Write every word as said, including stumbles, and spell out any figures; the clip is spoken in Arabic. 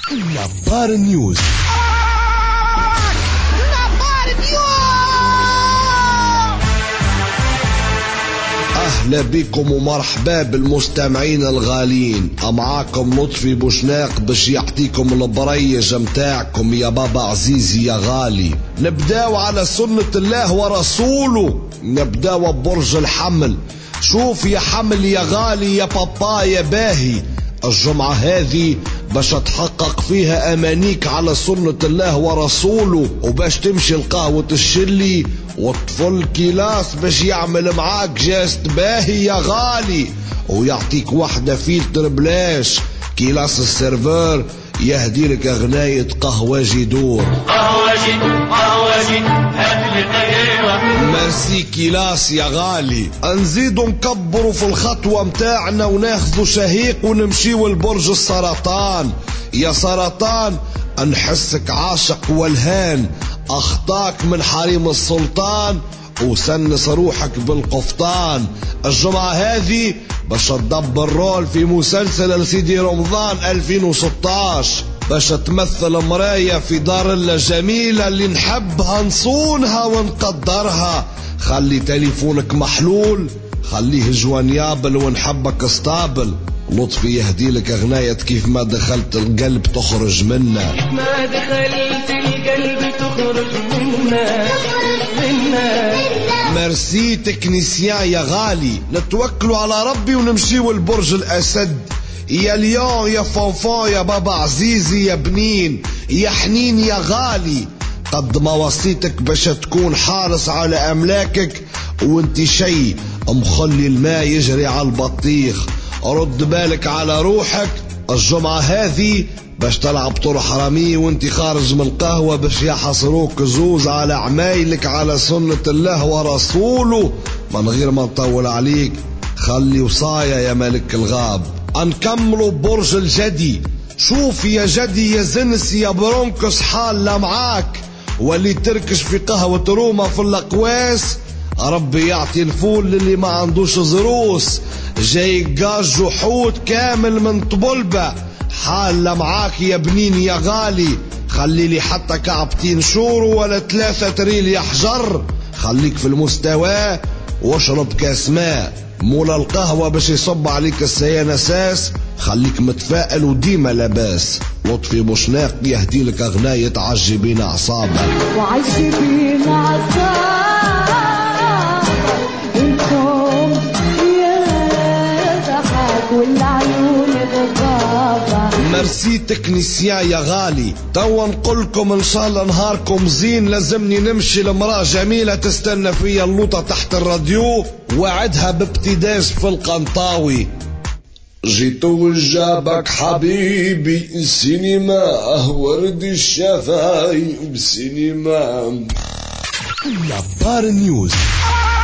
نبار نيوز. أهلا بكم ومرحبا بالمستمعين الغالين. معاكم لطفي بوشناق باش يعطيكم البريج متاعكم يا بابا عزيزي يا غالي. نبداو على سنة الله ورسوله، نبداو ببرج الحمل. شوف يا حمل يا غالي يا بابا يا باهي، الجمعة هذه باش تحقق فيها أمانيك على سنة الله ورسوله، وباش تمشي القهوة الشلي وطفل كلاس باش يعمل معاك جاست باهي يا غالي، ويعطيك واحدة فيلتر بلاش. كلاس السيرفر يهديلك أغنية قهوة جدور. قهوة جدور قهوة جدور هات لي قهوة. ميرسي كلاس يا غالي. نزيدو نكبروا في الخطوة متاعنا وناخذوا شهيق ونمشيو لبرج السرطان. يا سرطان نحسك عاشق والهان، اخطاك من حريم السلطان وسنس روحك بالقفطان. الجمعة هذه باش تدبر رول في مسلسل لسيدي رمضان ألفين وستاشر، باش تمثل مراية في دار الله جميلة اللي نحبها نصونها ونقدرها. خلي تليفونك محلول، خليه جوانيابل ونحبك اسطابل. لطفي يهدي لك اغنية كيف ما دخلت القلب تخرج منا. ما دخلت القلب تخرج منا منا. ميرسي تكنيسيان يا غالي. نتوكلوا على ربي ونمشيو لبرج الأسد. يا ليون يا فونفون يا بابا عزيزي يا بنين يا حنين يا غالي، قد ما وصيتك باش تكون حارس على أملاكك وانت شي مخلي الماء يجري على البطيخ. رد بالك على روحك. الجمعة هذه باش تلعب طور حرامي وانت خارج من القهوة باش يحصروك زوز على عمايلك على سنة الله ورسوله. من غير ما نطول عليك خلي وصايا يا ملك الغاب. نكملوا برج الجدي. شوف يا جدي يا زنس يا برونكس حالة معاك، واللي تركش في قهوة روما في الأقواس ربي يعطي الفول للي ما عندوش زروس. جاي قاج وحوت كامل من طبلبة حالة معاك يا بنين يا غالي. خلي لي حتى كعبتين شورو ولا ثلاثة تريل يا حجر. خليك في المستوى واشرب كاس ماء. مولا القهوة باش يصب عليك السيان اساس. خليك متفائل وديما لاباس. لطفي بوشناق يهدي لك اغنية عجبين اعصابك. وعجبين اعصابك انتم يا ضحك والعيون غضابة. ميرسي تكنيسيان يا غالي. توا نقولكم ان شاء الله نهاركم زين. لازمني نمشي لمرأة جميلة تستنى فيا اللوطة تحت الراديو، وعدها بابتداج في القنطاوي. جيت وجابك حبيبي السينما ورد الشفايف سينما. نبار نيوز.